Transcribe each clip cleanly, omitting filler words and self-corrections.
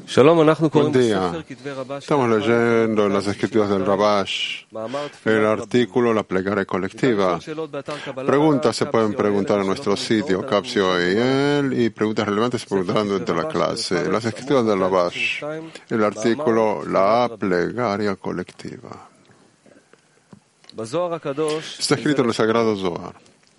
Buen día. Estamos leyendo en las escrituras del Rabash el artículo La plegaria colectiva. Preguntas se pueden preguntar en nuestro sitio, Capsio y él, y preguntas relevantes se preguntarán durante la clase. Las escrituras del Rabash, el artículo La plegaria colectiva. Está escrito en el Sagrado Zohar.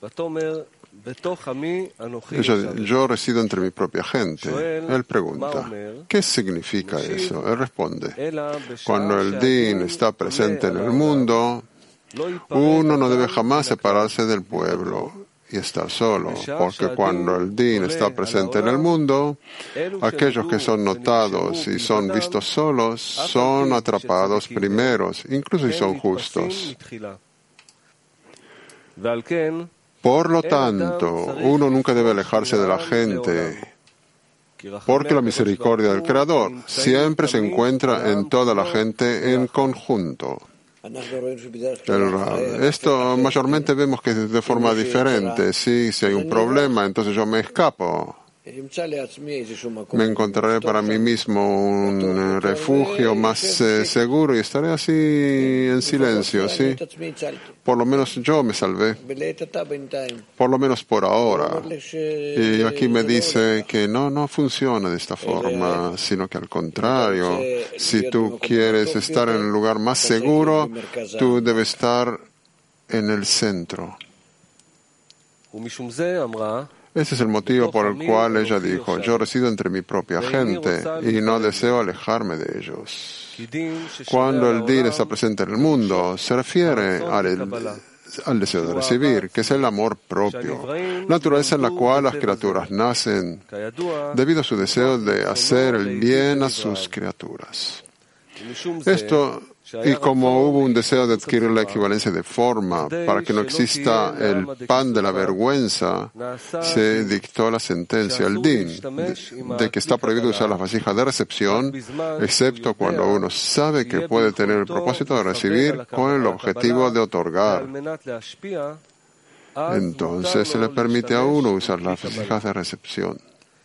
Yo resido entre mi propia gente. Él pregunta, ¿qué significa eso? Él responde, cuando el Din está presente en el mundo, uno no debe jamás separarse del pueblo y estar solo, porque cuando el Din está presente en el mundo, aquellos que son notados y son vistos solos son atrapados primeros, incluso si son justos. Por lo tanto, uno nunca debe alejarse de la gente, porque la misericordia del Creador siempre se encuentra en toda la gente en conjunto. Esto mayormente vemos que es de forma diferente. Sí, si hay un problema, entonces yo me escapo. Me encontraré para mí mismo un refugio más seguro y estaré así en silencio, ¿sí? Por lo menos yo me salvé, por lo menos por ahora. Y aquí me dice que no funciona de esta forma, sino que al contrario, si tú quieres estar en el lugar más seguro, tú debes estar en el centro. Ese es el motivo por el cual ella dijo, yo resido entre mi propia gente y no deseo alejarme de ellos. Cuando el Din está presente en el mundo, se refiere al deseo de recibir, que es el amor propio, naturaleza en la cual las criaturas nacen debido a su deseo de hacer el bien a sus criaturas. Esto, y como hubo un deseo de adquirir la equivalencia de forma para que no exista el pan de la vergüenza, se dictó la sentencia, el din, de que está prohibido usar las vasijas de recepción, excepto cuando uno sabe que puede tener el propósito de recibir con el objetivo de otorgar. Entonces se le permite a uno usar las vasijas de recepción.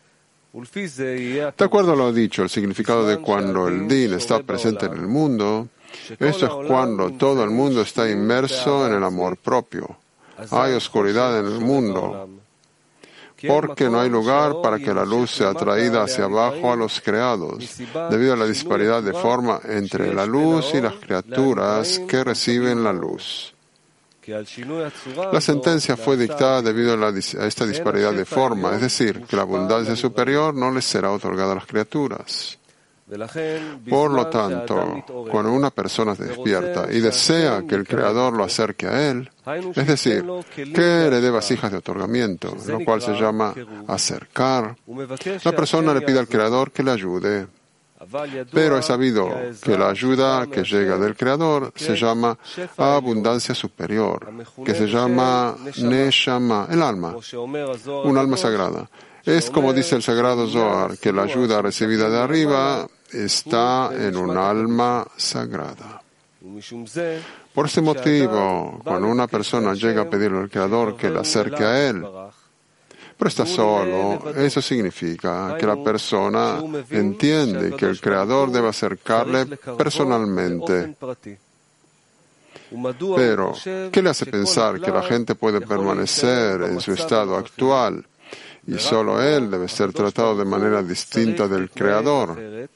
De acuerdo a lo dicho, el significado de cuando el Din está presente en el mundo, esto es cuando todo el mundo está inmerso en el amor propio. Hay oscuridad en el mundo, porque no hay lugar para que la luz sea atraída hacia abajo a los creados, debido a la disparidad de forma entre la luz y las criaturas que reciben la luz. La sentencia fue dictada debido a esta disparidad de forma, es decir, que la abundancia superior no les será otorgada a las criaturas. Por lo tanto, cuando una persona se despierta y desea que el Creador lo acerque a él, es decir, que le dé vasijas de otorgamiento, lo cual se llama acercar, la persona le pide al Creador que le ayude. Pero es sabido que la ayuda que llega del Creador se llama abundancia superior, que se llama Neshama, el alma, un alma sagrada. Es como dice el Sagrado Zohar, que la ayuda recibida de arriba está en un alma sagrada. Por este motivo, cuando una persona llega a pedirle al Creador que le acerque a él, pero está solo, eso significa que la persona entiende que el Creador debe acercarle personalmente. Pero, ¿qué le hace pensar que la gente puede permanecer en su estado actual y solo él debe ser tratado de manera distinta del Creador?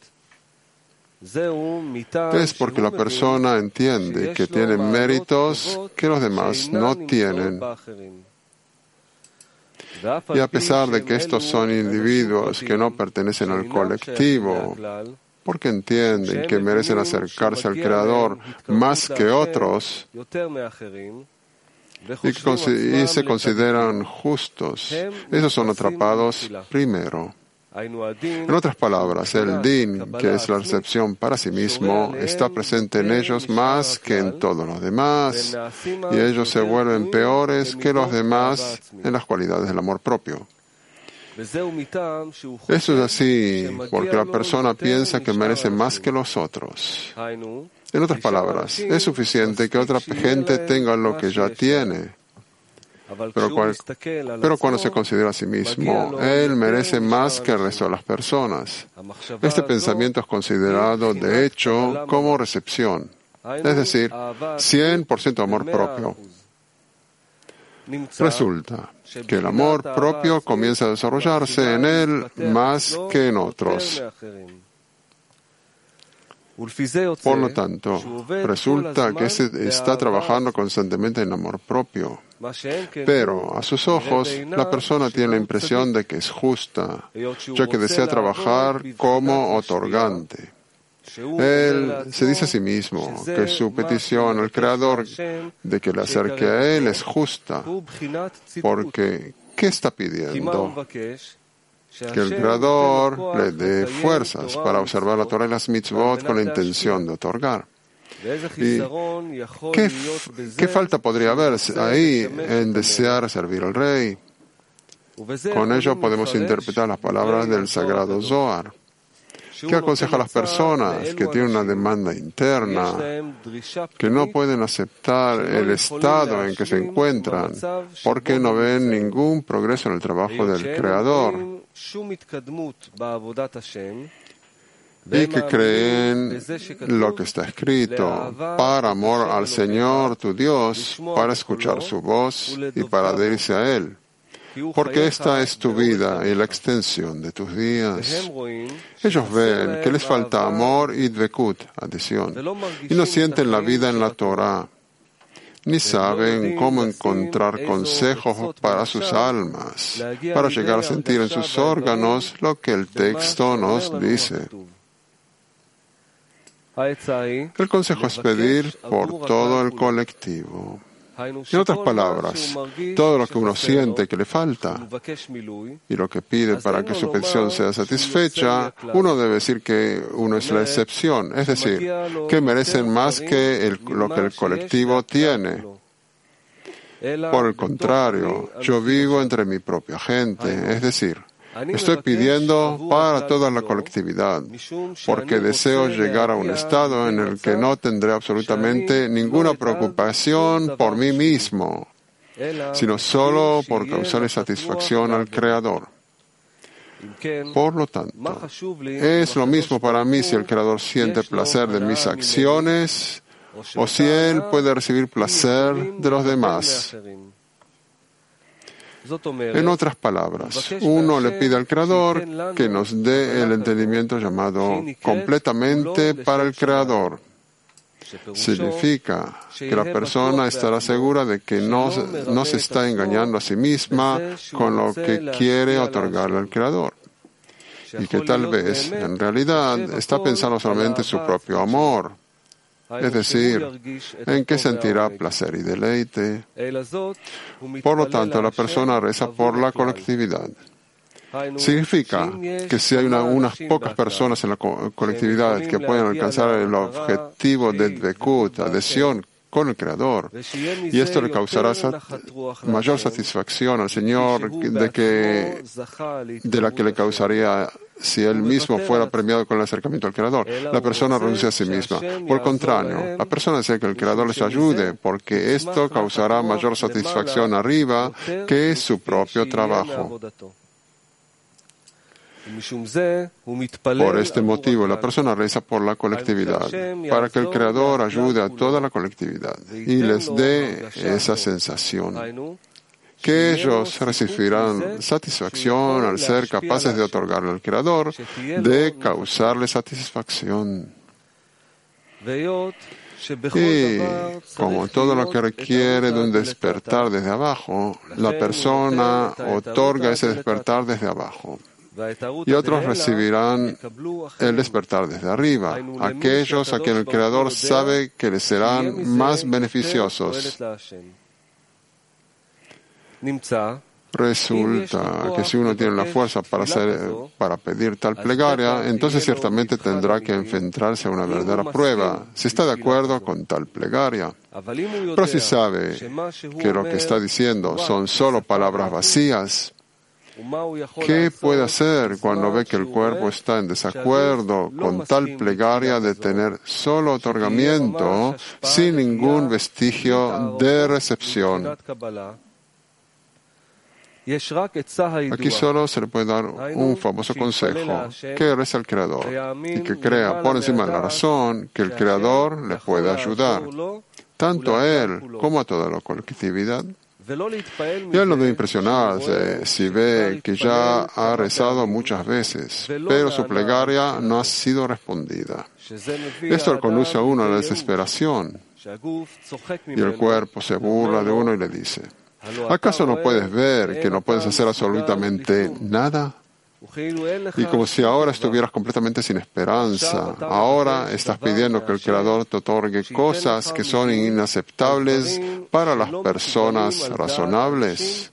Es porque la persona entiende que tiene méritos que los demás no tienen. Y a pesar de que estos son individuos que no pertenecen al colectivo, porque entienden que merecen acercarse al Creador más que otros y se consideran justos, esos son atrapados primero. En otras palabras, el Din, que es la recepción para sí mismo, está presente en ellos más que en todos los demás, y ellos se vuelven peores que los demás en las cualidades del amor propio. Eso es así porque la persona piensa que merece más que los otros. En otras palabras, es suficiente que otra gente tenga lo que ya tiene. Pero cuando se considera a sí mismo, él merece más que el resto de las personas. Este pensamiento es considerado, de hecho, como recepción, es decir, 100% amor propio. Resulta que el amor propio comienza a desarrollarse en él más que en otros. Por lo tanto, resulta que está trabajando constantemente en amor propio. Pero a sus ojos, la persona tiene la impresión de que es justa, ya que desea trabajar como otorgante. Él se dice a sí mismo que su petición al Creador de que le acerque a él es justa, porque ¿qué está pidiendo? Que el Creador le dé fuerzas para observar la Torah y las mitzvot con la intención de otorgar. ¿Y qué falta podría haber ahí en desear servir al Rey? Con ello podemos interpretar las palabras del Sagrado Zohar, que aconseja a las personas que tienen una demanda interna, que no pueden aceptar el estado en que se encuentran, porque no ven ningún progreso en el trabajo del Creador, y que creen lo que está escrito, para amor al Señor tu Dios, para escuchar su voz y para adherirse a Él, porque esta es tu vida y la extensión de tus días. Ellos ven que les falta amor y dvekut, adhesión, y no sienten la vida en la Torah, ni saben cómo encontrar consejos para sus almas, para llegar a sentir en sus órganos lo que el texto nos dice. El consejo es pedir por todo el colectivo. En otras palabras, todo lo que uno siente que le falta y lo que pide para que su petición sea satisfecha, uno debe decir que uno es la excepción, es decir, que merecen más que lo que el colectivo tiene. Por el contrario, yo vivo entre mi propia gente, es decir, estoy pidiendo para toda la colectividad, porque deseo llegar a un estado en el que no tendré absolutamente ninguna preocupación por mí mismo, sino solo por causarle satisfacción al Creador. Por lo tanto, es lo mismo para mí si el Creador siente placer de mis acciones o si Él puede recibir placer de los demás. En otras palabras, uno le pide al Creador que nos dé el entendimiento llamado completamente para el Creador. Significa que la persona estará segura de que no se está engañando a sí misma con lo que quiere otorgarle al Creador, y que tal vez, en realidad, está pensando solamente en su propio amor, es decir, en que sentirá placer y deleite. Por lo tanto, la persona reza por la colectividad. Significa que si hay unas pocas personas en la colectividad que pueden alcanzar el objetivo de dvekut, adhesión con el Creador, y esto le causará mayor satisfacción al Señor de la que le causaría si él mismo fuera premiado con el acercamiento al Creador. La persona renuncia a sí misma. Por el contrario, la persona desea que el Creador les ayude, porque esto causará mayor satisfacción arriba que su propio trabajo. Por este motivo, la persona reza por la colectividad, para que el Creador ayude a toda la colectividad y les dé esa sensación, que ellos recibirán satisfacción al ser capaces de otorgarle al Creador, de causarle satisfacción. Y como todo lo que requiere de un despertar desde abajo, la persona otorga ese despertar desde abajo. Y otros recibirán el despertar desde arriba, aquellos a quien el Creador sabe que les serán más beneficiosos. Resulta que si uno tiene la fuerza para pedir tal plegaria, entonces ciertamente tendrá que enfrentarse a una verdadera prueba, si está de acuerdo con tal plegaria. Pero si sabe que lo que está diciendo son solo palabras vacías, ¿qué puede hacer cuando ve que el cuerpo está en desacuerdo con tal plegaria de tener solo otorgamiento sin ningún vestigio de recepción? Aquí solo se le puede dar un famoso consejo, que reza al Creador y que crea por encima de la razón que el Creador le puede ayudar, tanto a él como a toda la colectividad. Y él no debe impresionarse si ve que ya ha rezado muchas veces, pero su plegaria no ha sido respondida. Esto le conduce a uno a la desesperación, y el cuerpo se burla de uno y le dice: ¿acaso no puedes ver que no puedes hacer absolutamente nada? Y como si ahora estuvieras completamente sin esperanza, ahora estás pidiendo que el Creador te otorgue cosas que son inaceptables para las personas razonables.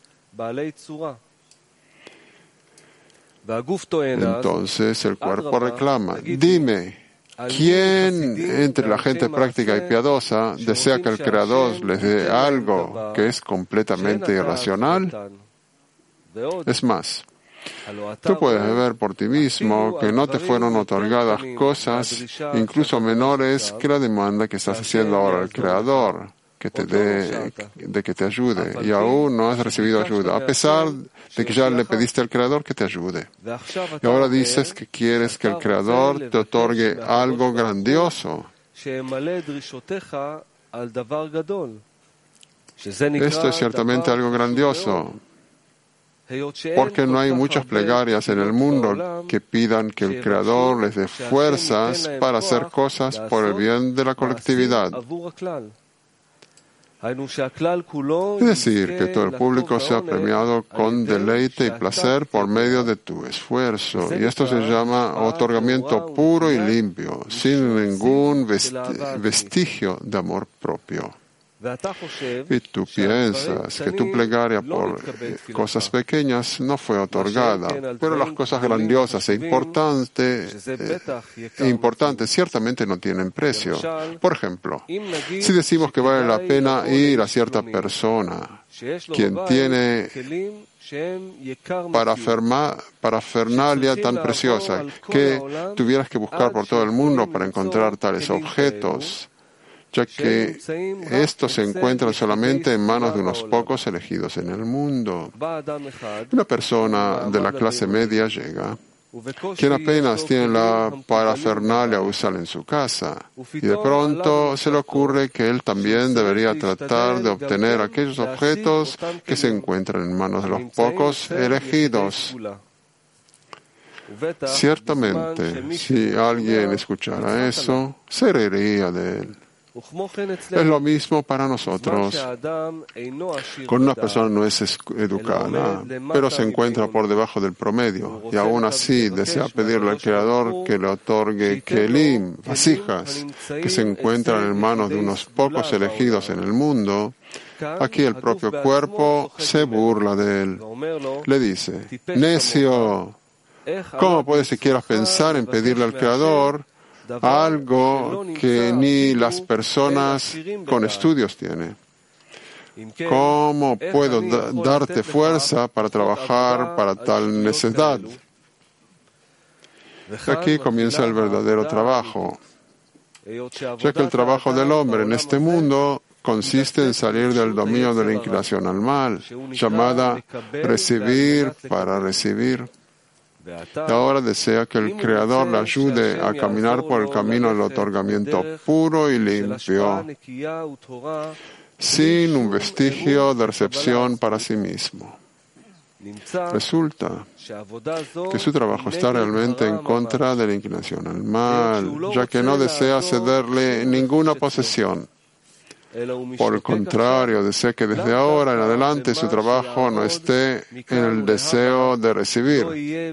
Entonces el cuerpo reclama: dime, ¿quién entre la gente práctica y piadosa desea que el Creador les dé algo que es completamente irracional? Es más, tú puedes ver por ti mismo que no te fueron otorgadas cosas incluso menores que la demanda que estás haciendo ahora al Creador, que te dé, de que te ayude, y aún no has recibido ayuda, a pesar de que ya le pediste al Creador que te ayude. Y ahora dices que quieres que el Creador te otorgue algo grandioso. Esto es ciertamente algo grandioso, porque no hay muchas plegarias en el mundo que pidan que el Creador les dé fuerzas para hacer cosas por el bien de la colectividad. Es decir, que todo el público sea premiado con deleite y placer por medio de tu esfuerzo. Y esto se llama otorgamiento puro y limpio, sin ningún vestigio de amor propio. Y tú piensas que tu plegaria por cosas pequeñas no fue otorgada, pero las cosas grandiosas e importantes ciertamente no tienen precio. Por ejemplo, si decimos que vale la pena ir a cierta persona, quien tiene parafernalia tan preciosa que tuvieras que buscar por todo el mundo para encontrar tales objetos, ya que estos se encuentran solamente en manos de unos pocos elegidos en el mundo. Una persona de la clase media llega, quien apenas tiene la parafernalia usual en su casa, y de pronto se le ocurre que él también debería tratar de obtener aquellos objetos que se encuentran en manos de los pocos elegidos. Ciertamente, si alguien escuchara eso, se reiría de él. Es lo mismo para nosotros. Cuando una persona no es educada, pero se encuentra por debajo del promedio, y aún así desea pedirle al Creador que le otorgue kelim, vasijas, que se encuentran en manos de unos pocos elegidos en el mundo, aquí el propio cuerpo se burla de él. Le dice: necio, ¿cómo puedes siquiera pensar en pedirle al Creador algo que ni las personas con estudios tienen? ¿Cómo puedo darte fuerza para trabajar para tal necesidad? Aquí comienza el verdadero trabajo, ya que el trabajo del hombre en este mundo consiste en salir del dominio de la inclinación al mal, llamada recibir para recibir. Y ahora desea que el Creador le ayude a caminar por el camino del otorgamiento puro y limpio, sin un vestigio de recepción para sí mismo. Resulta que su trabajo está realmente en contra de la inclinación al mal, ya que no desea cederle ninguna posesión. Por el contrario, desea que desde ahora en adelante su trabajo no esté en el deseo de recibir.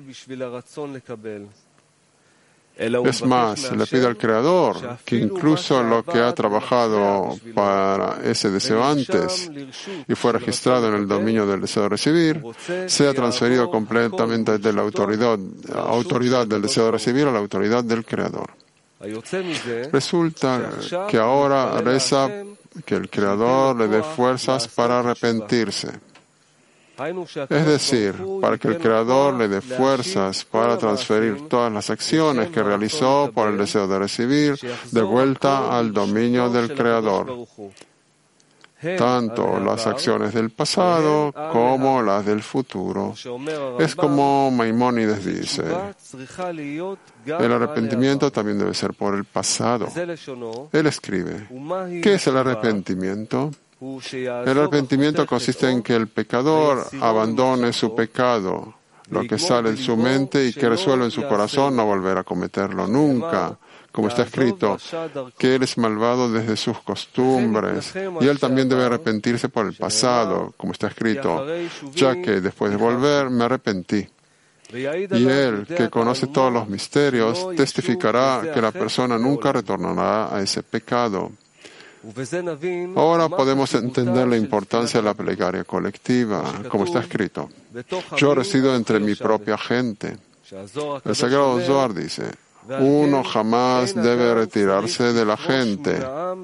Es más, le pide al Creador que incluso lo que ha trabajado para ese deseo antes y fue registrado en el dominio del deseo de recibir, sea transferido completamente de la autoridad del deseo de recibir a la autoridad del Creador. Resulta que ahora reza que el Creador le dé fuerzas para arrepentirse. Es decir, para que el Creador le dé fuerzas para transferir todas las acciones que realizó por el deseo de recibir de vuelta al dominio del Creador. tanto las acciones del pasado como las del futuro. Es como Maimónides dice, el arrepentimiento también debe ser por el pasado. Él escribe, ¿qué es el arrepentimiento? El arrepentimiento consiste en que el pecador abandone su pecado, lo que sale de su mente, y que resuelve en su corazón no volver a cometerlo nunca. Como está escrito, que él es malvado desde sus costumbres, y él también debe arrepentirse por el pasado, como está escrito, ya que después de volver me arrepentí. Y él, que conoce todos los misterios, testificará que la persona nunca retornará a ese pecado. Ahora podemos entender la importancia de la plegaria colectiva, como está escrito. Yo resido entre mi propia gente. El Sagrado Zohar dice, uno jamás debe retirarse de la gente,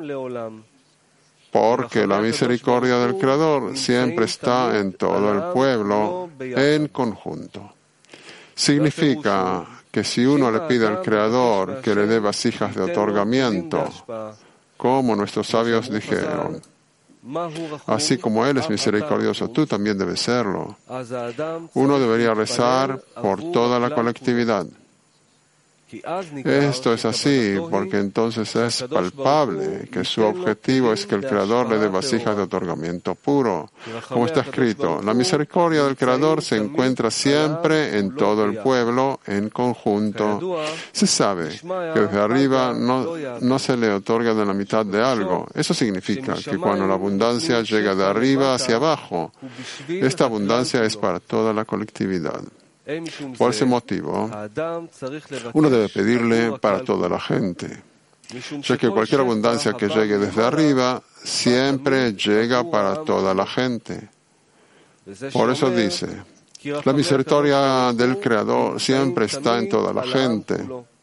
porque la misericordia del Creador siempre está en todo el pueblo en conjunto. Significa que si uno le pide al Creador que le dé vasijas de otorgamiento, como nuestros sabios dijeron, así como Él es misericordioso, tú también debes serlo. Uno debería rezar por toda la colectividad. Esto es así porque entonces es palpable que su objetivo es que el Creador le dé vasijas de otorgamiento puro. Como está escrito, la misericordia del Creador se encuentra siempre en todo el pueblo en conjunto. Se sabe que desde arriba no se le otorga de la mitad de algo. Eso significa que cuando la abundancia llega de arriba hacia abajo, esta abundancia es para toda la colectividad. Por ese motivo, uno debe pedirle para toda la gente, ya que cualquier abundancia que llegue desde arriba siempre llega para toda la gente. Por eso dice, la misericordia del Creador siempre está en toda la gente.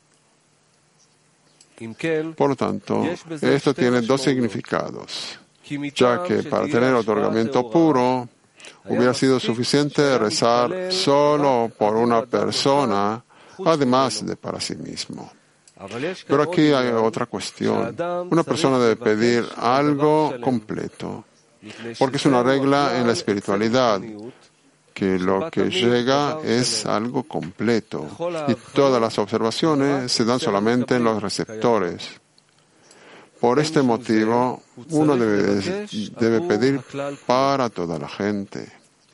Por lo tanto, esto tiene dos significados, ya que para tener otorgamiento puro, hubiera sido suficiente rezar solo por una persona, además de para sí mismo. Pero aquí hay otra cuestión. Una persona debe pedir algo completo, porque es una regla en la espiritualidad, que lo que llega es algo completo, y todas las observaciones se dan solamente en los receptores. Por este motivo, uno debe pedir para toda la gente.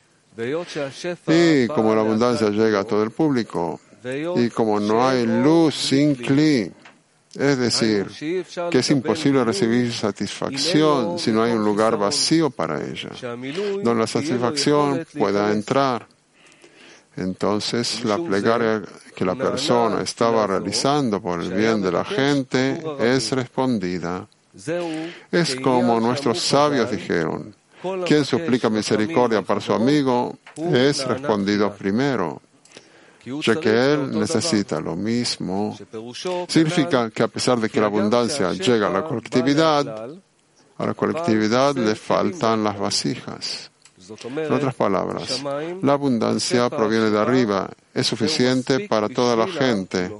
Y como la abundancia llega a todo el público, y como no hay luz sin Kli, es decir, que es imposible recibir satisfacción si no hay un lugar vacío para ella, donde la satisfacción pueda entrar. Entonces, la plegaria que la persona estaba realizando por el bien de la gente es respondida. Es como nuestros sabios dijeron, quien suplica misericordia para su amigo es respondido primero, ya que él necesita lo mismo. Significa que a pesar de que la abundancia llega a la colectividad le faltan las vasijas. En otras palabras, la abundancia proviene de arriba, es suficiente para toda la gente,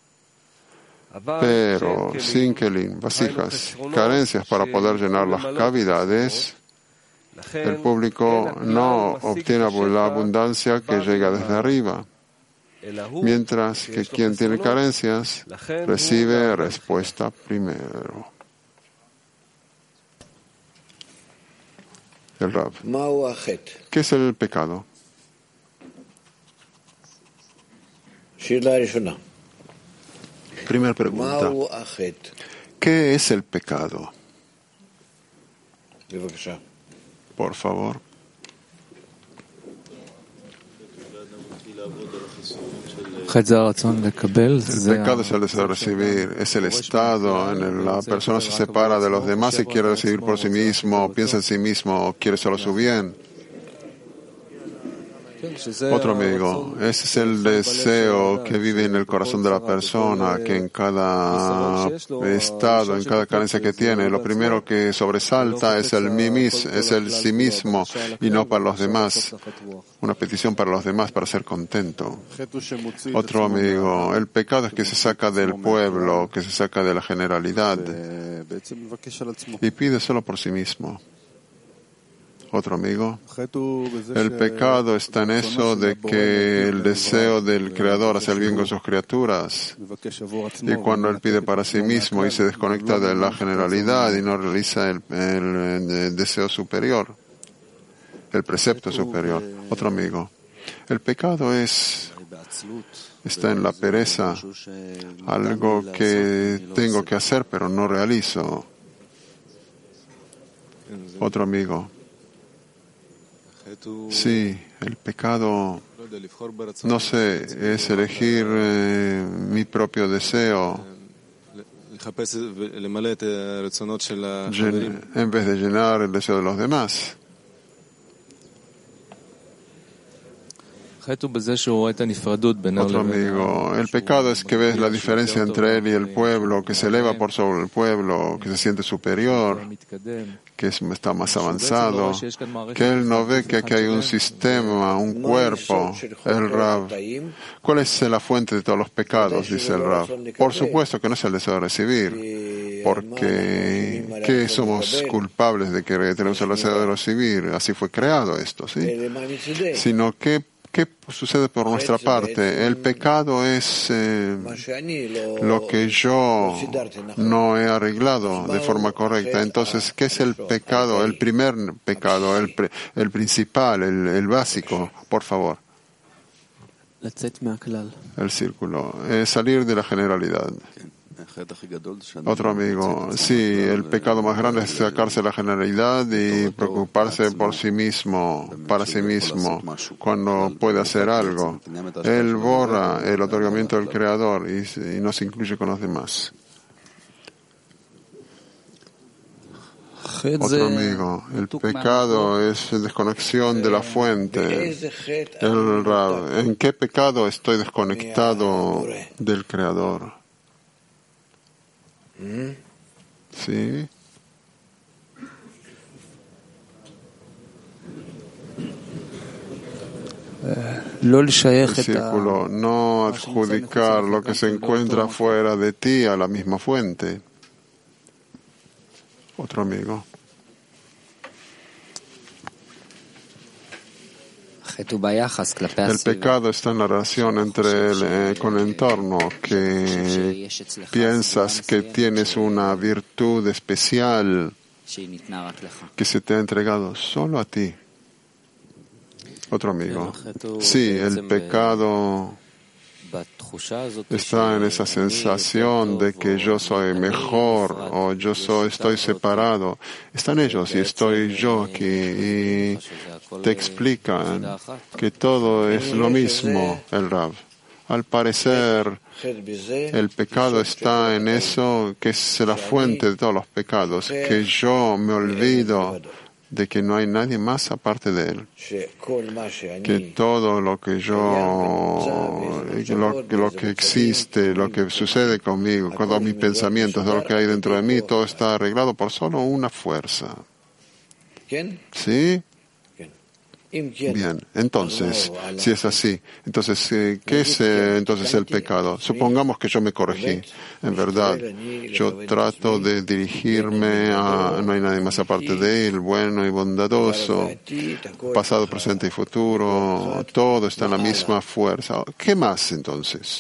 pero sin kelim, vasijas, carencias para poder llenar las cavidades, el público no obtiene la abundancia que llega desde arriba, mientras que quien tiene carencias recibe respuesta primero. El Rab. ¿Qué es el pecado? Primera pregunta. ¿Qué es el pecado? Por favor. El pecado es el deseo de recibir, es el estado en el que la persona se separa de los demás y quiere recibir por sí mismo, piensa en sí mismo, quiere solo su bien. Otro amigo, ese es el deseo que vive en el corazón de la persona, que en cada estado, en cada carencia que tiene, lo primero que sobresalta es el sí mismo y no para los demás, una petición para los demás para ser contento. Otro amigo, el pecado es que se saca del pueblo, que se saca de la generalidad y pide solo por sí mismo. Otro amigo. El pecado está en eso de que el deseo del Creador hace el bien con sus criaturas. Y cuando Él pide para sí mismo y se desconecta de la generalidad y no realiza el deseo superior, el precepto superior. Otro amigo. El pecado está en la pereza, algo que tengo que hacer pero no realizo. Otro amigo. Sí, el pecado, no sé, es elegir mi propio deseo en vez de llenar el deseo de los demás. Otro amigo, el pecado es que ves la diferencia entre él y el pueblo, que se eleva por sobre el pueblo, que se siente superior, que está más avanzado, que él no ve que aquí hay un sistema, un cuerpo, el Rav. ¿Cuál es la fuente de todos los pecados? Dice el Rav. Por supuesto que no es el deseo de recibir, porque ¿qué somos culpables de que tenemos el deseo de recibir? Así fue creado esto, ¿sí? Sino que ¿qué sucede por nuestra parte? El pecado es lo que yo no he arreglado de forma correcta. Entonces, ¿qué es el pecado? El primer pecado, el principal, el básico, por favor. El círculo. Salir de la generalidad. Otro amigo, sí, el pecado más grande es sacarse la generalidad y preocuparse por sí mismo, para sí mismo, cuando puede hacer algo. Él borra el otorgamiento del Creador y no se incluye con los demás. Otro amigo, el pecado es desconexión de la fuente. El Rav, ¿en qué pecado estoy desconectado del Creador? Sí. El círculo, no adjudicar lo que se encuentra fuera de ti a la misma fuente. Otro amigo. El pecado está en la relación con el entorno, que piensas que tienes una virtud especial que se te ha entregado solo a ti. Otro amigo. Sí, el pecado está en esa sensación de que yo soy mejor o estoy separado. Están ellos y estoy yo aquí y te explican que todo es lo mismo, el Rav. Al parecer, el pecado está en eso que es la fuente de todos los pecados, que yo me olvido de que no hay nadie más aparte de él, que todo lo que lo que existe, lo que sucede conmigo, todos mis pensamientos, todo lo que hay dentro de mí, todo está arreglado por solo una fuerza. ¿Sí? Bien, entonces, si es así, entonces, ¿qué es entonces el pecado? Supongamos que yo me corregí. En verdad, yo trato de dirigirme no hay nadie más aparte de él, bueno y bondadoso, pasado, presente y futuro, todo está en la misma fuerza. ¿Qué más entonces?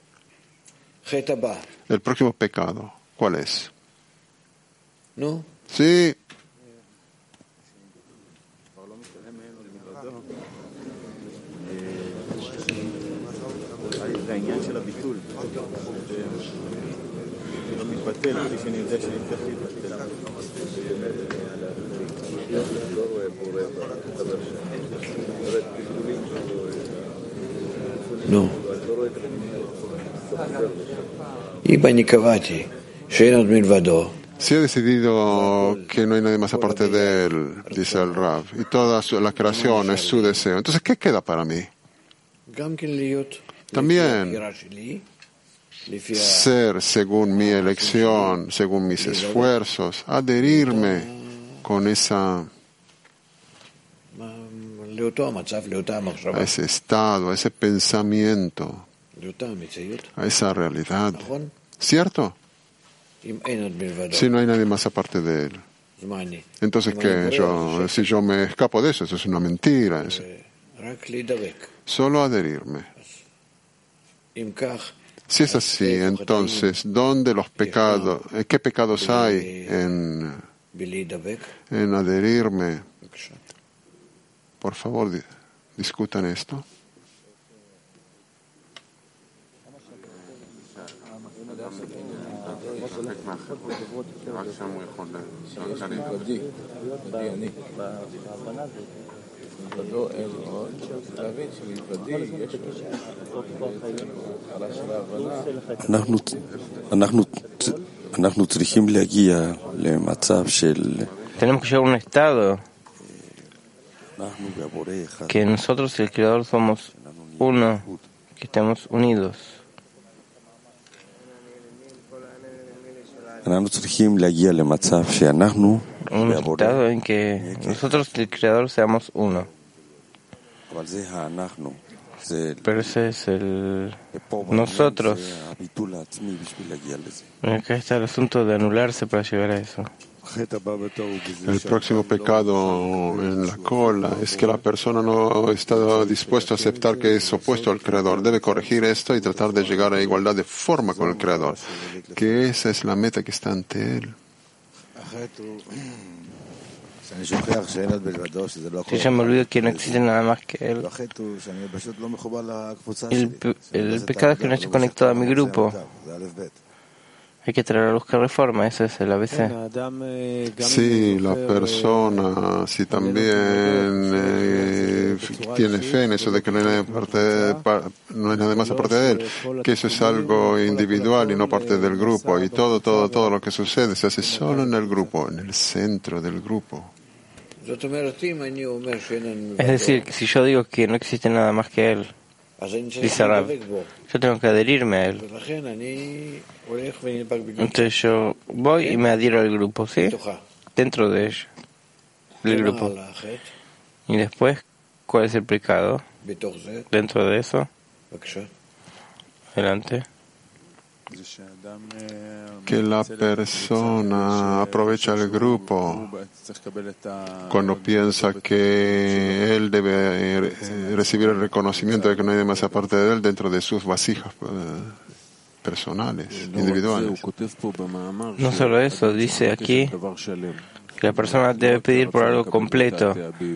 El próximo pecado, ¿cuál es? ¿No? Sí. העניין של הביטול לא מתבטל כפי שאני יודע שנצטרך להתבטל לא רואה בורא בדבר רואה את פיתולים לא רואה את אם אני קבעתי שאין עוד מלבדו Si he decidido que no hay nadie más aparte de él, dice el Rav, y toda la creación es su deseo, entonces ¿qué queda para mí? También ser según mi elección, según mis esfuerzos, adherirme con a ese estado, a ese pensamiento, a esa realidad. ¿Cierto? Si no hay nadie más aparte de él. Entonces, si yo me escapo de eso es una mentira. Solo adherirme. Si es así, entonces, ¿qué pecados hay en adherirme? Por favor, discutan esto. Tenemos que llegar a un estado que nosotros y el Creador somos uno, que estemos unidos. Un estado en que nosotros y el Creador seamos uno. Pero ese es el nosotros. Acá está el asunto de anularse para llegar a eso. El próximo pecado en la cola es que la persona no está dispuesta a aceptar que es opuesto al Creador. Debe corregir esto y tratar de llegar a igualdad de forma con el Creador, que esa es la meta que está ante él. Si yo me olvido que no existe nada más que él, el pecado es que no estoy conectado a mi grupo. Hay que traer a luz que reforma, ese es el ABC. Sí, la persona, si también tiene fe en eso de que no hay nada más aparte de él, que eso es algo individual y no parte del grupo, y todo lo que sucede se hace solo en el grupo, en el centro del grupo. Es decir, que si yo digo que no existe nada más que él, dice Rab, yo tengo que adherirme a él. Entonces yo voy y me adhiero al grupo, ¿sí? Dentro de ello, del grupo. Y después, ¿cuál es el pecado? Dentro de eso, adelante. Que la persona aprovecha el grupo cuando piensa que él debe recibir el reconocimiento de que no hay más aparte de él dentro de sus vasijas personales, individuales. No solo eso, dice aquí que la persona debe pedir por algo completo.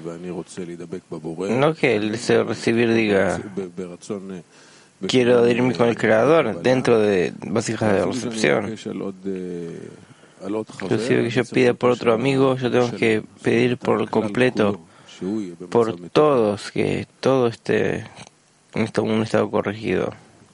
No que el deseo de recibir diga quiero adherirme con el Creador dentro de vasijas de recepción. Inclusive que yo pida por otro amigo, yo tengo que pedir por el completo, por todos, que todo esté en un estado corregido.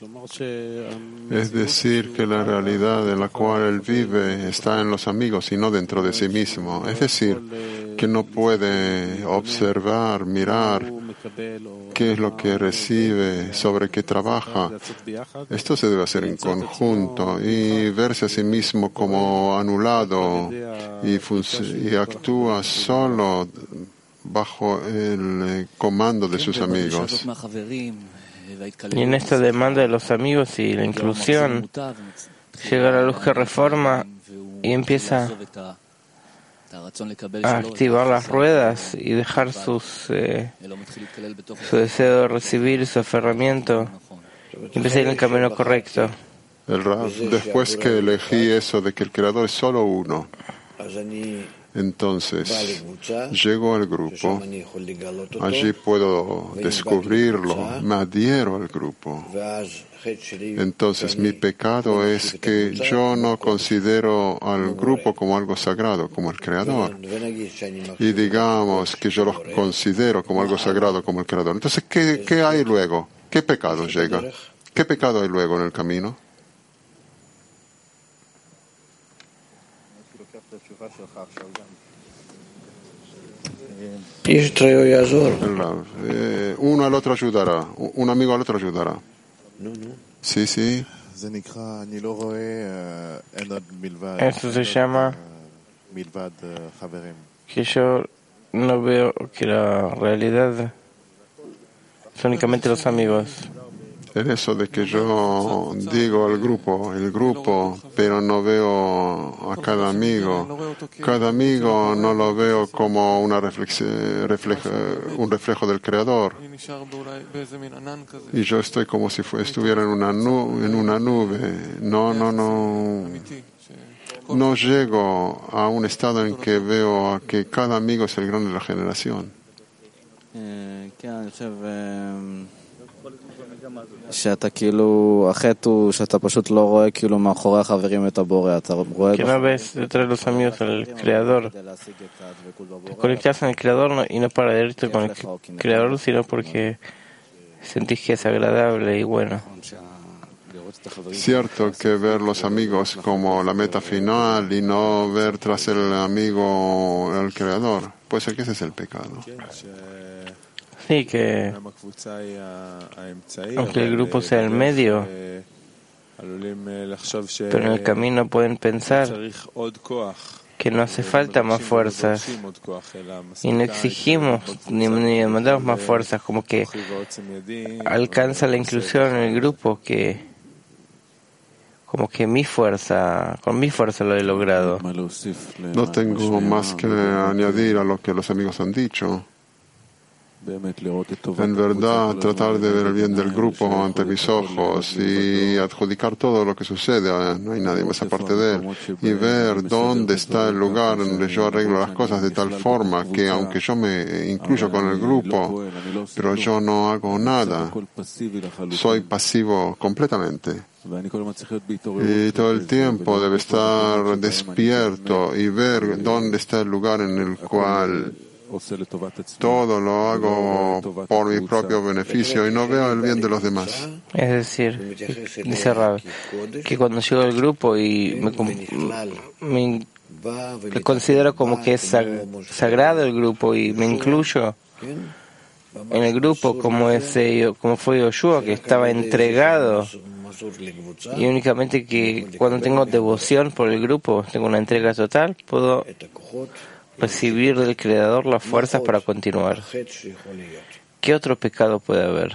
Es decir, que la realidad en la cual él vive está en los amigos y no dentro de sí mismo. Es decir, que no puede observar, mirar qué es lo que recibe, sobre qué trabaja. Esto se debe hacer en conjunto y verse a sí mismo como anulado y actúa solo bajo el comando de sus amigos. Y en esta demanda de los amigos y la inclusión, llega la luz que reforma y empieza a activar las ruedas y dejar su deseo de recibir, su aferramiento, y empieza a ir en el camino correcto. Después que elegí eso de que el Creador es solo uno, entonces llego al grupo, allí puedo descubrirlo, me adhiero al grupo. Entonces mi pecado es que yo no considero al grupo como algo sagrado, como el Creador. Y digamos que yo lo considero como algo sagrado, como el Creador. Entonces, ¿qué hay luego? ¿Qué pecado llega? ¿Qué pecado hay luego en el camino? Uno al otro ayudará, un amigo al otro ayudará. Sí, sí. Eso se llama que yo no veo que la realidad son únicamente los amigos. en eso de que yo digo el grupo, pero no veo a cada amigo. Cada amigo no lo veo como un reflejo del Creador. Y yo estoy como si estuviera en una nube. No llego a un estado en que veo que cada amigo es el gran de la generación. Que no ves detrás de los amigos al Creador. Te conectas en el Creador y no para irte con el Creador, sino porque sentís que es agradable y bueno. Cierto que ver los amigos como la meta final y no ver tras el amigo el Creador, puede ser que ese es el pecado. Sí, que aunque el grupo sea el medio, pero en el camino pueden pensar que no hace falta más fuerzas y no exigimos ni demandamos más fuerzas, como que alcanza la inclusión en el grupo, que como que con mi fuerza lo he logrado. No tengo más que añadir a lo que los amigos han dicho. En verdad, tratar de ver el bien del grupo ante mis ojos y adjudicar todo lo que sucede, no hay nadie más aparte de él, y ver dónde está el lugar donde yo arreglo las cosas de tal forma que aunque yo me incluyo con el grupo, pero yo no hago nada, soy pasivo completamente. Y todo el tiempo debe estar despierto y ver dónde está el lugar en el cual todo lo hago por mi propio beneficio y no veo el bien de los demás. Es decir, dice Rab, que cuando llego al grupo y me considero como que es sagrado el grupo y me incluyo en el grupo como fue Yoshua, que estaba entregado, y únicamente que cuando tengo devoción por el grupo, tengo una entrega total, puedo recibir del Creador las fuerzas para continuar. ¿Qué otro pecado puede haber?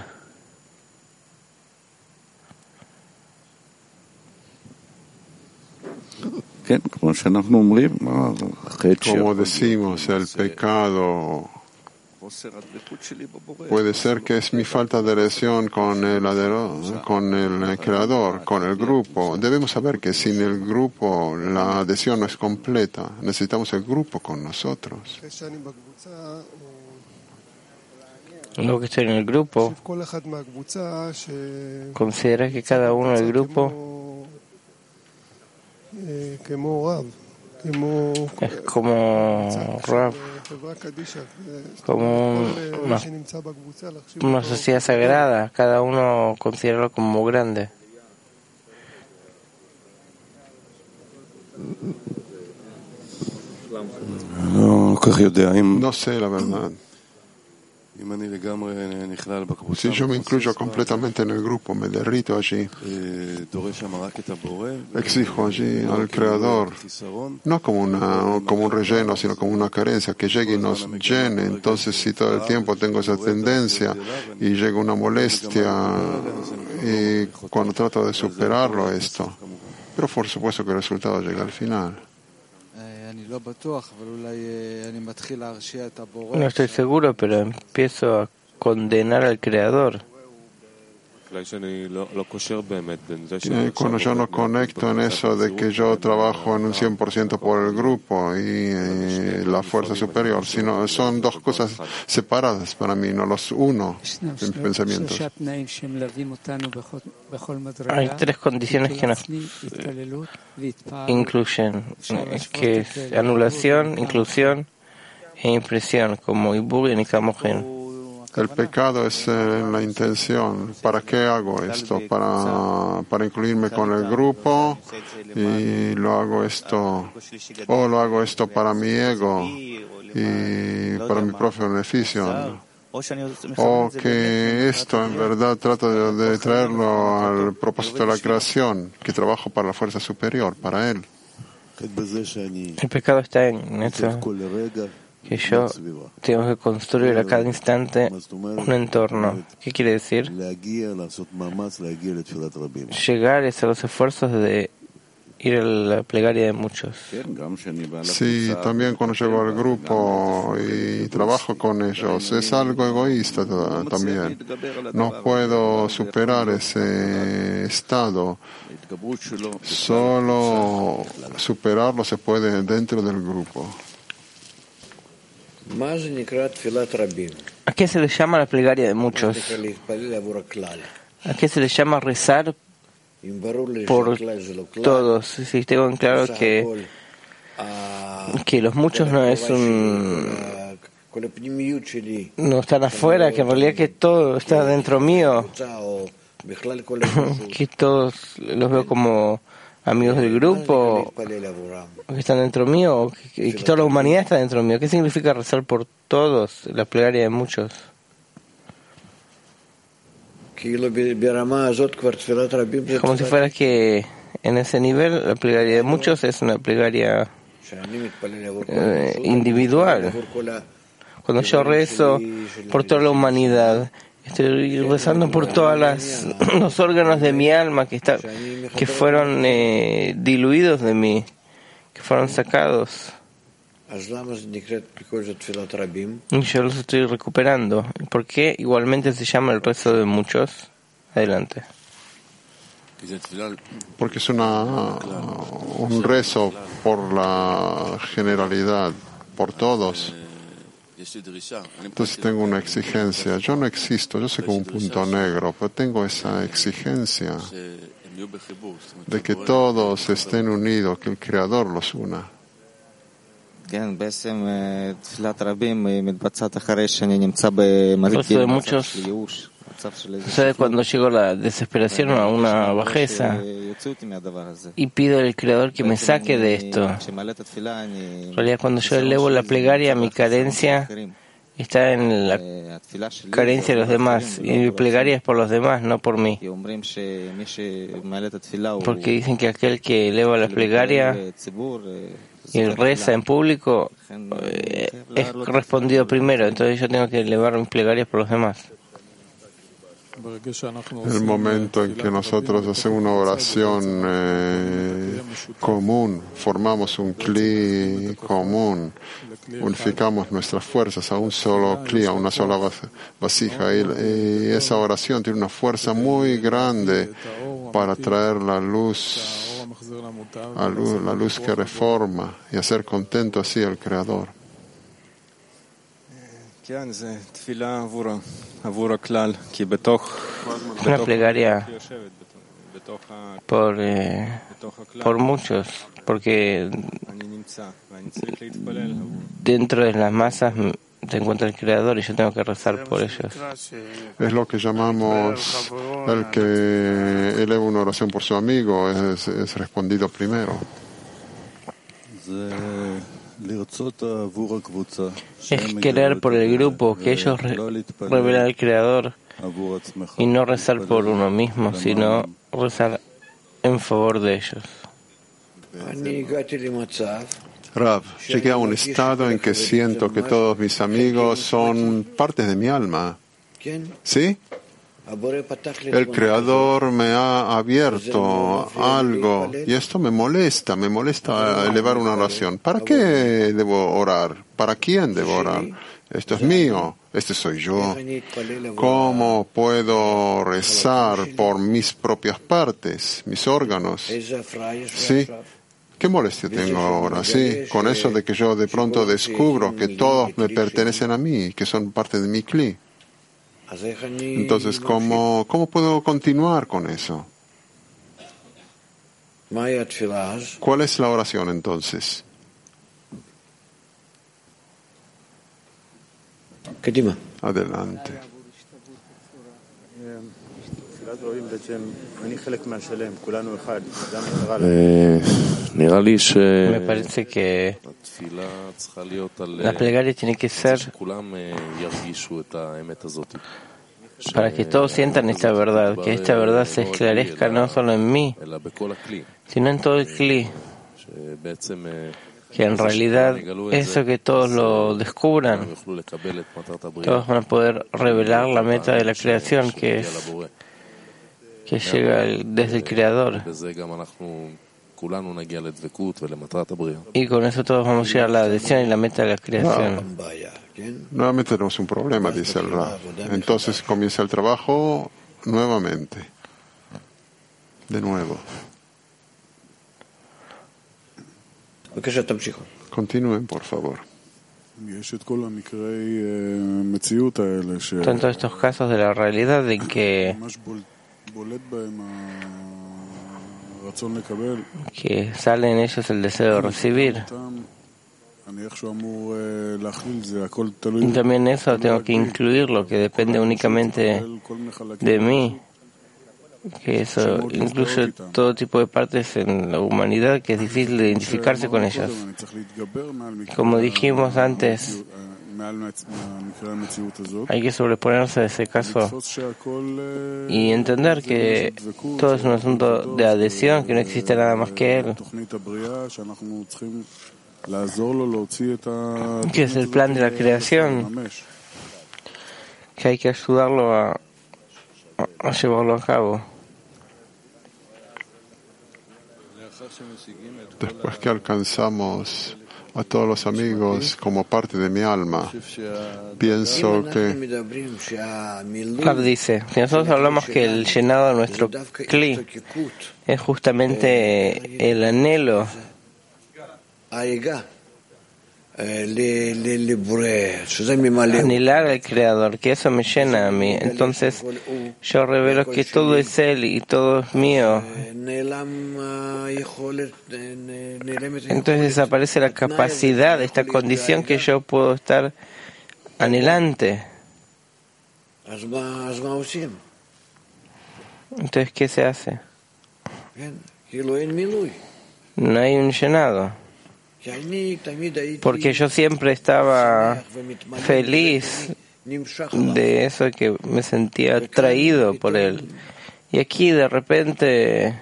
Como decimos, el pecado puede ser que es mi falta de relación con el Creador, con el grupo. Debemos saber que sin el grupo la adhesión no es completa. Necesitamos el grupo con nosotros. Luego que estoy en el grupo, considera que cada uno del grupo es como Rab, como una sociedad sagrada. Cada uno considera como grande. No sé la verdad. Si yo me incluyo completamente en el grupo, me derrito allí, exijo allí al Creador, no como un relleno, sino como una carencia, que llegue y nos llene. Entonces, si todo el tiempo tengo esa tendencia y llega una molestia, y cuando trato de superarlo esto, pero por supuesto que el resultado llega al final. No estoy seguro, pero empiezo a condenar al Creador. Cuando yo no conecto en eso de que yo trabajo en un 100% por el grupo y la fuerza superior, sino son dos cosas separadas para mí, no los uno en pensamientos. Hay tres condiciones que nos incluyen, que es anulación, inclusión e impresión, como Ibur y Nikamogen. El pecado es la intención. ¿Para qué hago esto? Para incluirme con el grupo y lo hago esto para mi ego y para mi propio beneficio. O que esto en verdad trato de traerlo al propósito de la creación, que trabajo para la fuerza superior, para él. El pecado está en eso, que yo tengo que construir a cada instante un entorno. ¿Qué quiere decir? Llegar y hacer los esfuerzos de ir a la plegaria de muchos. Sí, también cuando llego al grupo y trabajo con ellos, es algo egoísta también. No puedo superar ese estado. Solo superarlo se puede dentro del grupo. ¿A qué se le llama la plegaria de muchos? ¿A qué se le llama rezar por todos? Si tengo en claro que los muchos no es no están afuera, que en realidad que todo está dentro mío, que todos los veo como amigos del grupo, que están dentro mío, que toda la humanidad está dentro mío. ¿Qué significa rezar por todos, la plegaria de muchos? Como si fuera que en ese nivel la plegaria de muchos es una plegaria individual. Cuando yo rezo por toda la humanidad, estoy rezando por todos los órganos de mi alma que fueron diluidos de mí, que fueron sacados. Y yo los estoy recuperando. ¿Por qué igualmente se llama el rezo de muchos? Adelante. Porque es un rezo por la generalidad, por todos. Entonces tengo una exigencia. Yo no existo, yo soy como un punto negro, pero tengo esa exigencia de que todos estén unidos, que el Creador los una. El rezo de muchos sucede cuando llego a la desesperación o a una bajeza y pido al Creador que me saque de esto. En realidad, cuando yo elevo la plegaria, mi carencia está en la carencia de los demás, y mi plegaria es por los demás, no por mí. Porque dicen que aquel que eleva la plegaria y reza en público es respondido primero, entonces yo tengo que elevar mis plegarias por los demás. El momento en que nosotros hacemos una oración común, formamos un cli común, unificamos nuestras fuerzas a un solo cli, a una sola vasija, y esa oración tiene una fuerza muy grande para traer la luz que reforma y hacer contento así al Creador. Una plegaria por muchos, porque dentro de las masas se encuentra el Creador y yo tengo que rezar por ellos. Es lo que llamamos el que eleva una oración por su amigo, es respondido primero. Es querer por el grupo, que ellos revelen al Creador y no rezar por uno mismo, sino rezar en favor de ellos. Rav, llegué a un estado en que siento que todos mis amigos son partes de mi alma. ¿Sí? El Creador me ha abierto algo y esto me molesta elevar una oración. ¿Para qué debo orar? ¿Para quién debo orar? Esto es mío, este soy yo. ¿Cómo puedo rezar por mis propias partes, mis órganos? ¿Sí? ¿Qué molestia tengo ahora? Sí, con eso de que yo de pronto descubro que todos me pertenecen a mí, que son parte de mi cli. Entonces, ¿cómo puedo continuar con eso? ¿Cuál es la oración entonces? Adelante. Me parece que la plegaria tiene que ser para que todos sientan esta verdad, que esta verdad se esclarezca no solo en mí, sino en todo el cli. que en realidad eso que todos lo descubran, todos van a poder revelar la meta de la creación, que llega desde el Creador. Y con eso todos vamos a llegar a la adhesión y la meta de la creación. Nuevamente tenemos un problema, dice el Ra. Entonces comienza el trabajo nuevamente. De nuevo. Continúen, por favor. Tanto estos casos de la realidad en que sale en ellos el deseo de recibir. Y también eso tengo que incluirlo, que depende únicamente de mí, que eso incluye todo tipo de partes en la humanidad que es difícil de identificarse con ellas. Como dijimos antes, hay que sobreponerse a ese caso y entender que todo es un asunto de adhesión, que no existe nada más que él, que es el plan de la creación, que hay que ayudarlo a llevarlo a cabo. Después que alcanzamos a todos los amigos como parte de mi alma, pienso que Rav dice, si nosotros hablamos que el llenado de nuestro kli es justamente el anhelo anhelar al Creador, que eso me llena a mí, entonces yo revelo que todo es Él y todo es mío. Entonces desaparece la capacidad, esta condición que yo puedo estar anhelante. Entonces, ¿qué se hace? No hay un llenado. Porque yo siempre estaba feliz de eso, que me sentía atraído por él. Y aquí de repente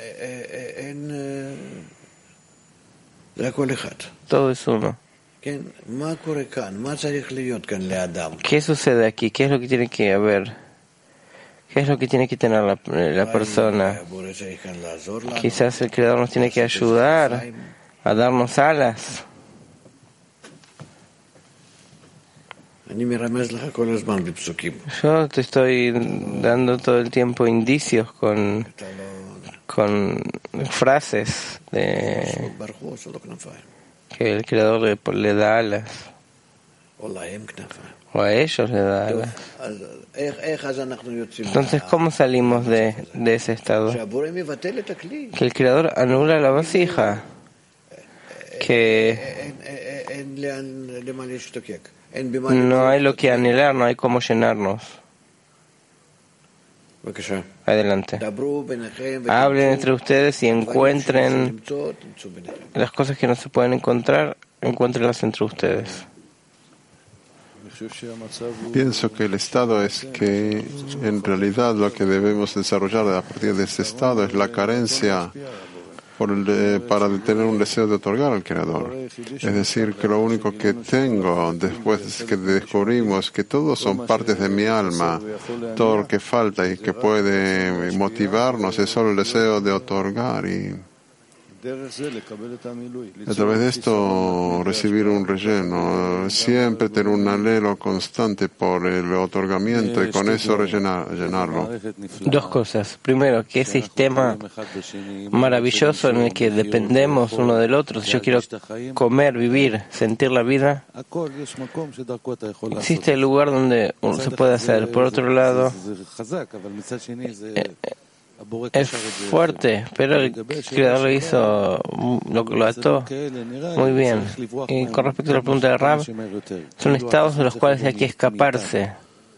todo es uno. ¿Qué sucede aquí? ¿Qué es lo que tiene que haber? ¿Qué es lo que tiene que tener la persona? Quizás el Creador nos tiene que ayudar a darnos alas. Yo te estoy dando todo el tiempo indicios con frases de que el Creador le da alas, o a ellos le da alas. Entonces, ¿cómo salimos de ese estado? Que el Creador anula la vasija, que no hay lo que anhelar, no hay cómo llenarnos. Adelante. Hablen entre ustedes y encuentren las cosas que no se pueden encontrar, encuéntrenlas entre ustedes. Pienso que el estado es que en realidad lo que debemos desarrollar a partir de este estado es la carencia para tener un deseo de otorgar al Creador. Es decir, que lo único que tengo después que descubrimos que todos son partes de mi alma, todo lo que falta y que puede motivarnos es solo el deseo de otorgar, y a través de esto recibir un relleno, siempre tener un anhelo constante por el otorgamiento y con eso llenarlo. Dos cosas. Primero, que ese sistema maravilloso en el que dependemos uno del otro, si yo quiero comer, vivir, sentir la vida, existe el lugar donde se puede hacer. Por otro lado, es fuerte, pero el Creador lo hizo, lo ató muy bien. Y con respecto a la pregunta de Rav, son estados de los cuales hay que escaparse,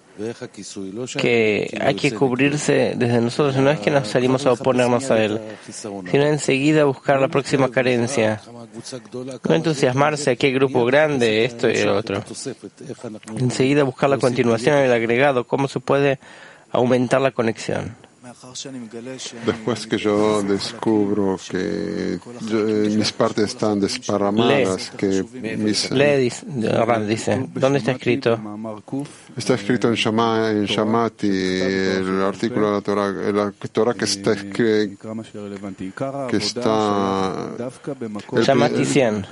que hay que cubrirse desde nosotros. No es que nos salimos a oponernos a él, sino enseguida buscar la próxima carencia. No entusiasmarse a qué grupo grande, esto y el otro. Enseguida buscar la continuación, el agregado, cómo se puede aumentar la conexión. Después que yo descubro que mis partes están desparramadas, que mis... dice, ¿dónde está escrito? Está escrito en Shamati, el artículo de la Torah que está Shamati 100.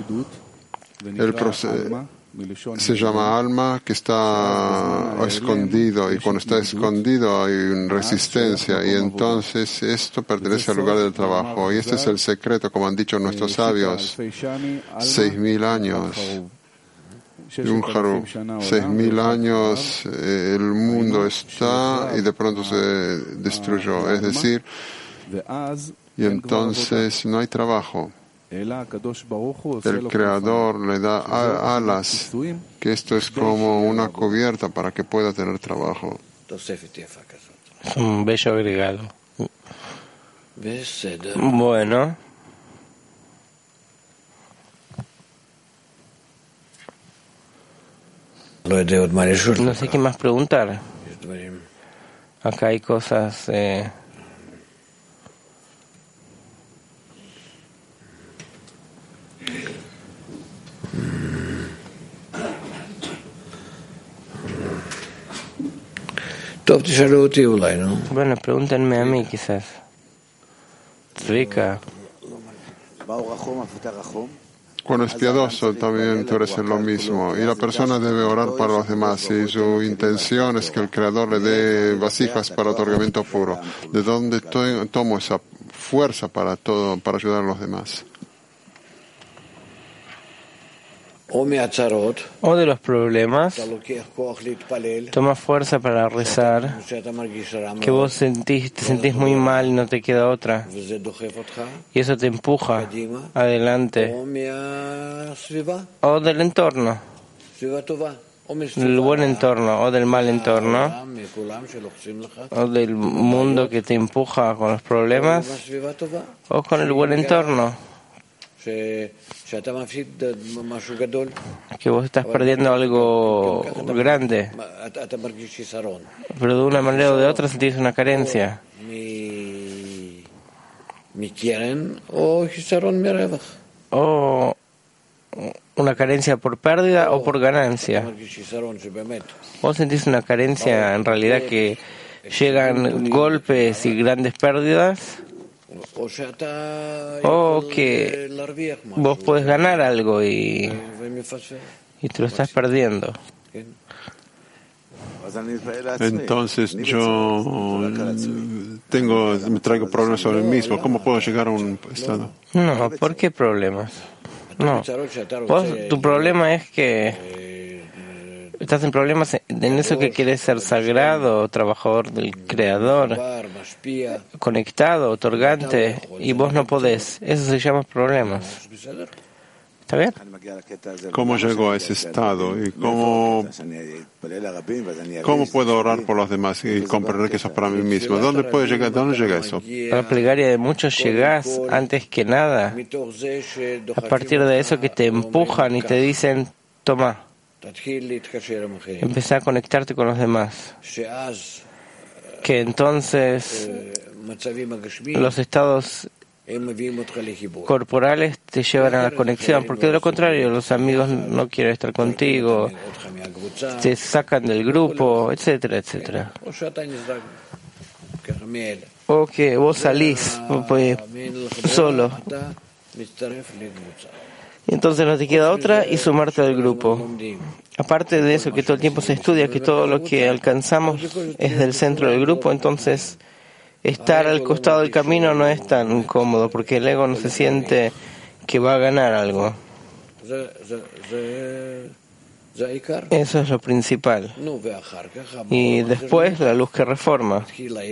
Se llama alma, que está escondido, y cuando está escondido hay una resistencia, y entonces esto pertenece al lugar del trabajo, y este es el secreto, como han dicho nuestros sabios, 6.000 años. Un Haru, 6.000 años, el mundo está y de pronto se destruyó, es decir, y entonces no hay trabajo. El Creador le da alas, que esto es como una cubierta para que pueda tener trabajo. Es un bello agregado. Bueno. No sé qué más preguntar. Acá hay cosas... Bueno, pregúntenme a mí quizás. Zvika. Cuando es piadoso también tú eres lo mismo, y la persona debe orar para los demás, y su intención es que el Creador le dé vasijas para otorgamiento puro. ¿De dónde tomo esa fuerza para ayudar a los demás? O de los problemas, toma fuerza para rezar, que vos te sentís muy mal y no te queda otra, y eso te empuja adelante, o del entorno, del buen entorno, o del mal entorno, o del mundo que te empuja con los problemas, o con el buen entorno, que vos estás perdiendo algo grande, pero de una manera o de otra sentís una carencia, o una carencia por pérdida o por ganancia. Vos sentís una carencia en realidad que llegan golpes y grandes pérdidas, o que vos podés ganar algo y te lo estás perdiendo. Entonces yo me traigo problemas sobre mí mismo. ¿Cómo puedo llegar a un estado? No, ¿por qué problemas? No, tu problema es que estás en problemas en eso que quieres ser sagrado, trabajador del Creador, conectado, otorgante, y vos no podés. Eso se llama problemas. ¿Está bien? ¿Cómo llego a ese estado? ¿Y cómo puedo orar por los demás y comprender que eso es para mí mismo? ¿Dónde llega eso? A la plegaria de muchos llegás antes que nada, a partir de eso que te empujan y te dicen, toma, empezá a conectarte con los demás, que entonces los estados corporales te llevan a la conexión, porque de lo contrario los amigos no quieren estar contigo, te sacan del grupo, etcétera, etcétera. O que vos salís pues, solo, y entonces no te queda otra y sumarte al grupo. Aparte de eso, que todo el tiempo se estudia que todo lo que alcanzamos es del centro del grupo, entonces estar al costado del camino no es tan cómodo, porque el ego no se siente que va a ganar algo. Eso es lo principal. Y después la luz que reforma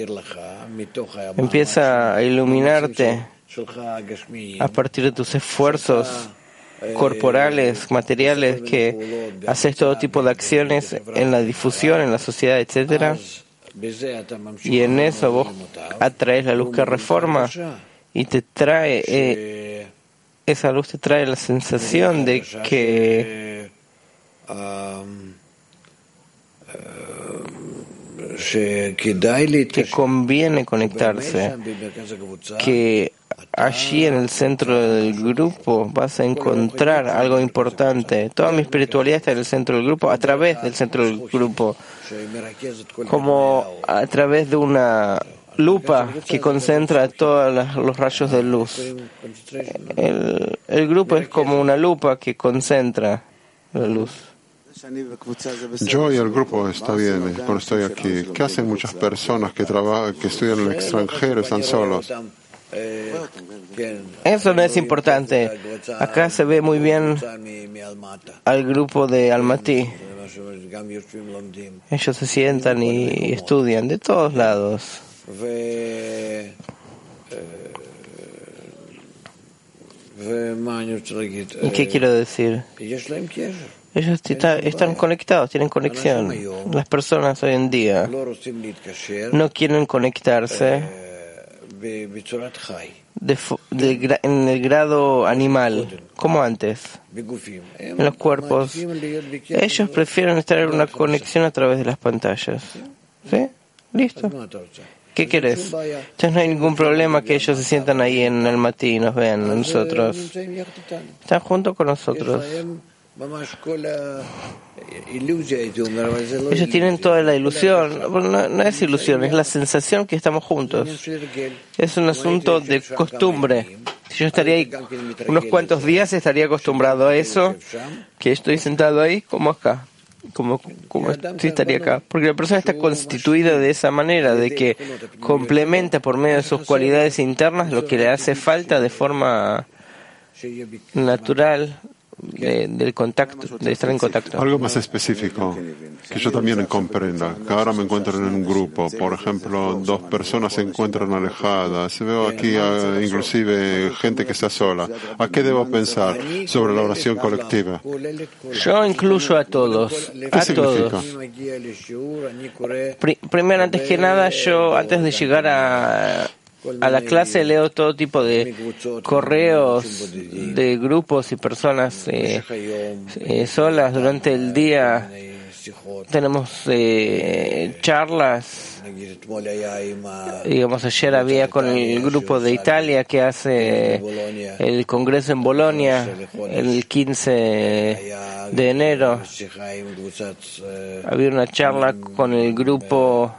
empieza a iluminarte a partir de tus esfuerzos corporales, materiales, que haces todo tipo de acciones en la difusión, en la sociedad, etcétera. Y en eso vos atraes la luz que reforma y te trae, esa luz te trae la sensación de que que conviene conectarse, que allí en el centro del grupo vas a encontrar algo importante. Toda mi espiritualidad está en el centro del grupo, a través del centro del grupo, como a través de una lupa que concentra todos los rayos de luz. El grupo es como una lupa que concentra la luz. Yo y el grupo está bien, pero estoy aquí. ¿Qué hacen muchas personas que estudian en el extranjero, están solos? Eso no es importante. Acá se ve muy bien al grupo de Almaty. Ellos se sientan y estudian de todos lados. ¿Y qué quiero decir? Ellos están conectados, tienen conexión. Las personas hoy en día no quieren conectarse en el grado animal, como antes, en los cuerpos. Ellos prefieren estar en una conexión a través de las pantallas. ¿Sí? ¿Listo? ¿Qué querés? Entonces no hay ningún problema que ellos se sientan ahí en el Almaty y nos vean a nosotros. Están junto con nosotros. Ellos tienen toda la ilusión. Bueno, no es ilusión, es la sensación que estamos juntos. Es un asunto de costumbre. Si yo estaría ahí unos cuantos días, estaría acostumbrado a eso, que estoy sentado ahí como acá. Como si estaría acá. Porque la persona está constituida de esa manera, de que complementa por medio de sus cualidades internas lo que le hace falta de forma natural del contacto, de estar en contacto. Algo más específico, que yo también comprenda, que ahora me encuentro en un grupo, por ejemplo, dos personas se encuentran alejadas, veo aquí inclusive gente que está sola. ¿A qué debo pensar sobre la oración colectiva? Yo incluyo a todos, ¿Qué significa? Primero, antes que nada, yo antes de llegar a la clase leo todo tipo de correos de grupos y personas solas durante el día. Tenemos charlas. Digamos, ayer había con el grupo de Italia que hace el congreso en Bolonia el 15 de enero. Había una charla con el grupo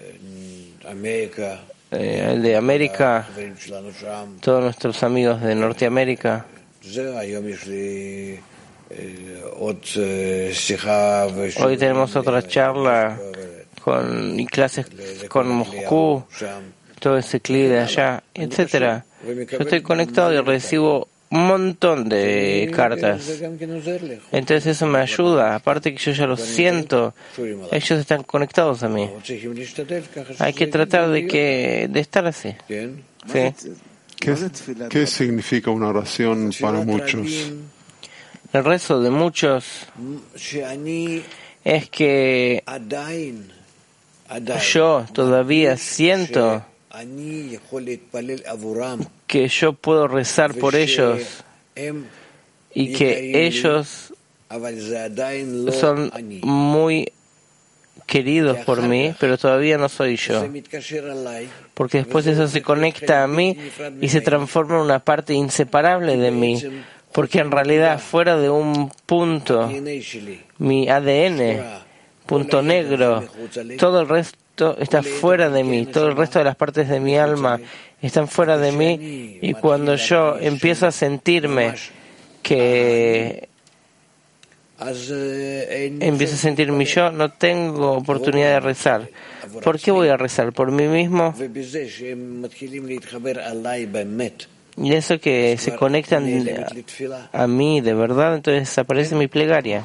el de América, todos nuestros amigos de Norteamérica. Hoy tenemos otra charla y clases con Moscú, todo ese clic de allá, etcétera. Yo estoy conectado y recibo un montón de cartas. Entonces eso me ayuda, aparte que yo ya lo siento, ellos están conectados a mí. Hay que tratar de estar así. ¿Sí? ¿Qué significa una oración para muchos? El rezo de muchos es que yo todavía siento que yo puedo rezar por ellos y que ellos son muy queridos por mí, pero todavía no soy yo. Porque después eso se conecta a mí y se transforma en una parte inseparable de mí. Porque en realidad fuera de un punto, mi ADN, punto negro, todo el resto está fuera de mí, todo el resto de las partes de mi alma están fuera de mí, y cuando yo empiezo a sentirme que empiezo a sentirme yo, no tengo oportunidad de rezar. ¿Por qué voy a rezar? ¿Por mí mismo? Y eso que se conectan a mí de verdad, entonces desaparece mi plegaria.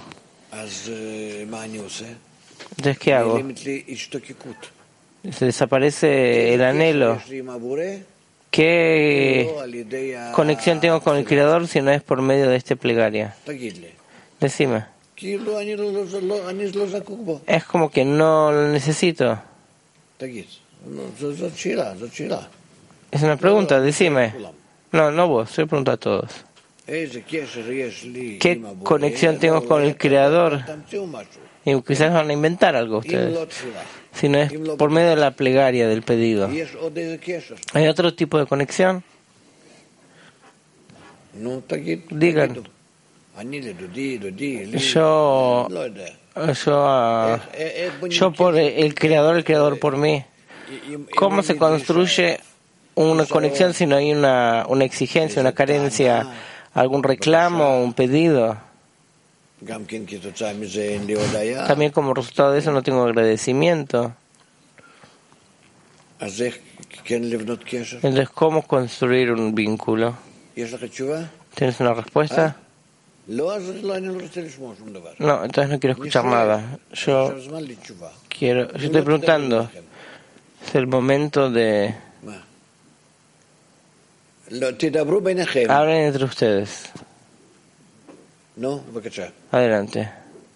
Entonces, ¿qué hago? Se desaparece el anhelo. ¿Qué conexión tengo con el Creador si no es por medio de esta plegaria? Decime. Es como que no lo necesito. Es una pregunta, decime. No vos, estoy preguntando a todos. ¿Qué conexión tengo con el Creador? Y quizás van a inventar algo ustedes. sino es por medio de la plegaria, del pedido. ¿Hay otro tipo de conexión? Digan. Yo por el creador por mí. ¿Cómo se construye una conexión si no hay una exigencia, una carencia, algún reclamo, un pedido? También como resultado de eso no tengo agradecimiento. Entonces, ¿cómo construir un vínculo? ¿Tienes una respuesta? No, entonces no quiero escuchar nada. Yo estoy preguntando. Es el momento de... Hablen entre ustedes. Adelante.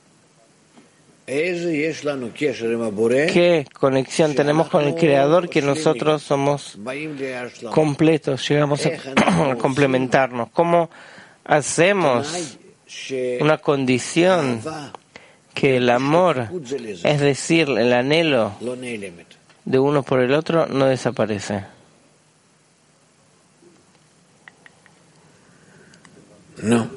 ¿Qué conexión tenemos con el Creador que nosotros somos completos? Llegamos a complementarnos. ¿Cómo hacemos una condición que el amor, es decir, el anhelo de uno por el otro, no desaparece? No.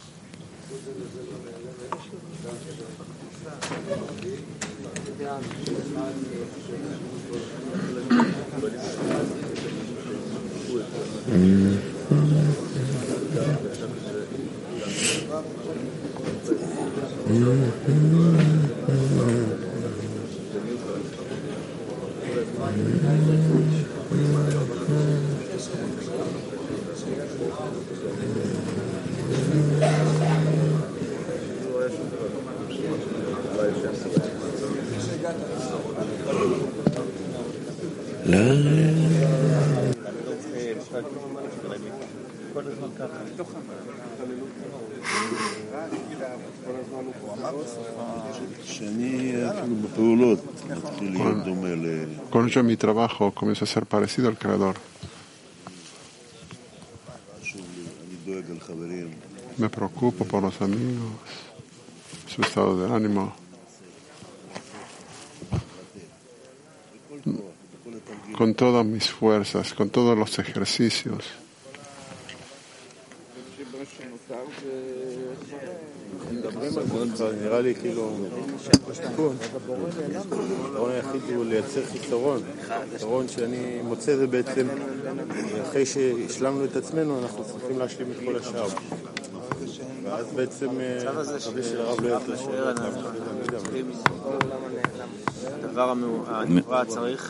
Con ello mi trabajo comienza a ser parecido al Creador. Me preocupo por los amigos, su estado de ánimo. Con todas mis fuerzas, con todos los ejercicios. נראה לי כאילו תיקון. הפתרון היחיד הוא לייצר פתרון שאני מוצא זה בעצם אחרי שהשלמנו את עצמנו אנחנו צריכים להשלים את כל השאר ואז בעצם רבי של הרב לא יצא הדבר הנברא צריך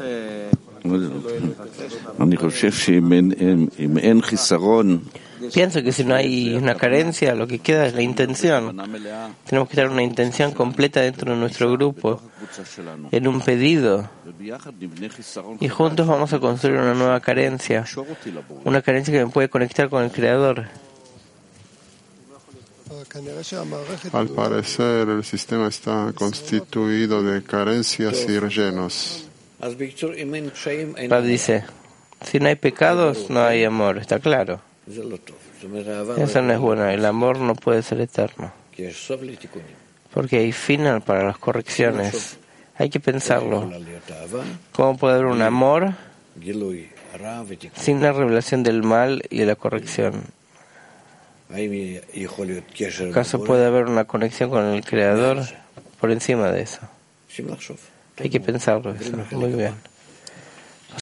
אני חושב שאם אין חיסרון Pienso que si no hay una carencia, lo que queda es la intención. Tenemos que tener una intención completa dentro de nuestro grupo, en un pedido. Y juntos vamos a construir una nueva carencia. Una carencia que me puede conectar con el Creador. Al parecer, el sistema está constituido de carencias y rellenos. Rab dice, si no hay pecados, no hay amor, está claro. Eso no es bueno, el amor no puede ser eterno. Porque hay final para las correcciones. Hay que pensarlo. ¿Cómo puede haber un amor sin la revelación del mal y de la corrección? ¿Acaso puede haber una conexión con el Creador por encima de eso? Hay que pensarlo eso. Muy bien.